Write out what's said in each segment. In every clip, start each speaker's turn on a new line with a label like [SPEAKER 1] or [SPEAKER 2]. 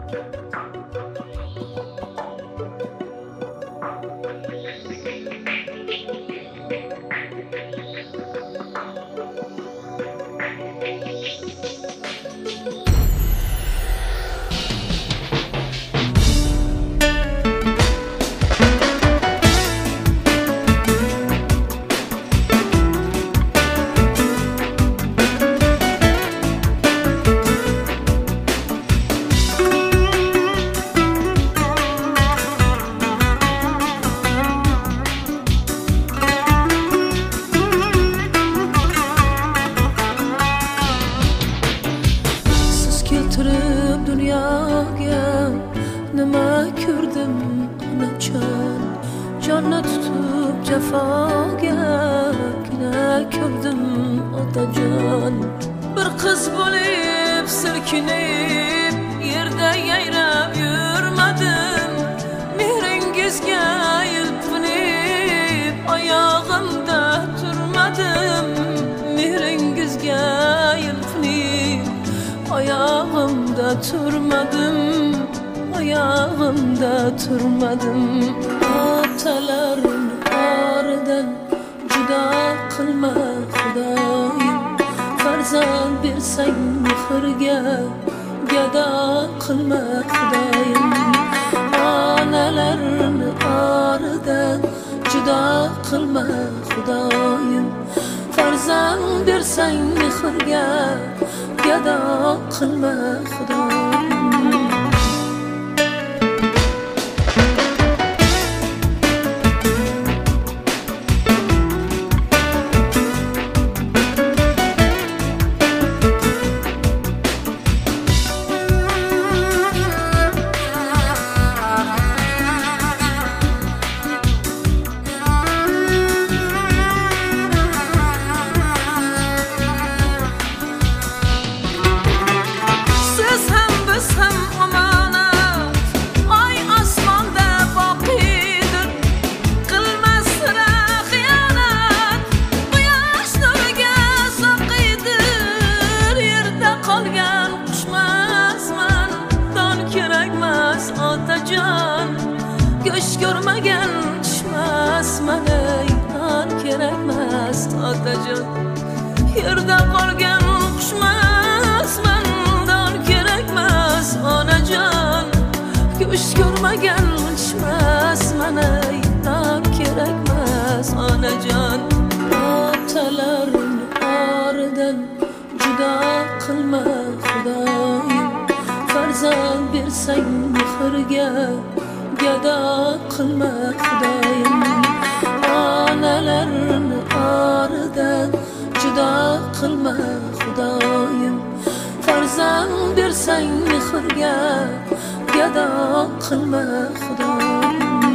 [SPEAKER 1] Dunyoga nima ko'rdim onajon, jonni tutib jafoga gina ko'rdim otajon. Bir qiz bo'lib silkinib yerda yayrab yurmadim, mehringizga yelpinib oyog'imda turmadim, mehringizga yelpinib oyog'imda turmadim, oyog'imda turmadim. Otalarning oridan judo qilma Xudoyim, farzand bersang mehrga gado qilma Xudoyim. Onalarning oridan judo qilma Xudoyim, farzand bersang mehrga gado qilma Xudoyim. Göz görmegen düşmezmen ey, dan kerakmas otajon. Yerda qolgan qushmasman, dan kerakmas onajon. Göz görmegen düşmezmen ey, dan kerakmas onajon. Otalarning oridan judo qilma Xudoyim, farzand bersang mehrga gado qilma Xudoyim. Onalarning oridan judo qilma Xudoyim, farzand bersang mehrga gado qilma Xudoyim.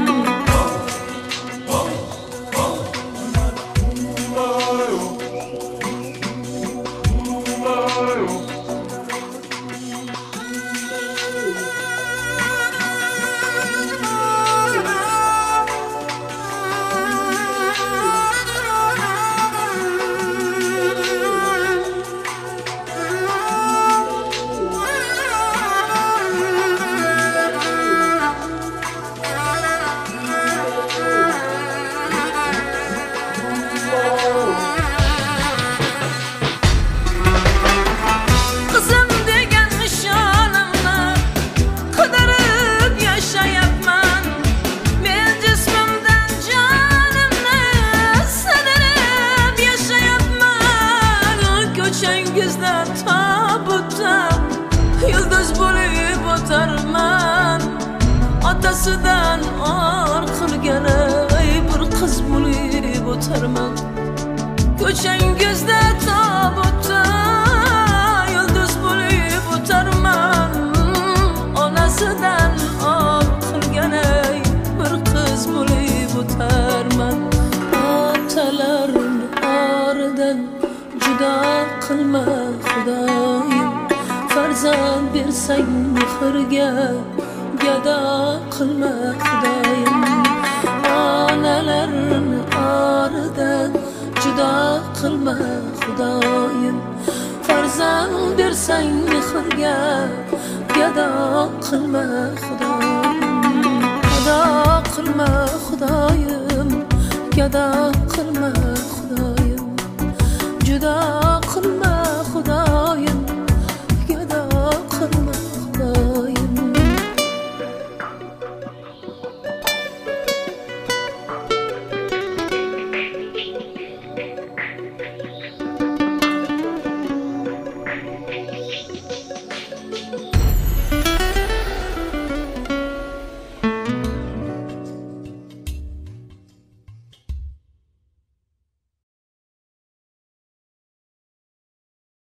[SPEAKER 1] Otasidan or qilgan bir qiz bo'lib o'tarman. Ko'changizda tobutda yulduz bo'lib o'tarman. Onasidan or qilgan bir qiz bo'lib o'tarman. Otalarning oridan judo qilma Xudoyim, farzand bersang mehrga gado qilma Xudoyim. Onalarning oridan judo qilma Xudoyim, farzand bersang mehrga gado qilma Xudoyim, gado qilma Xudoyim, gado qilma Xudoyim, juda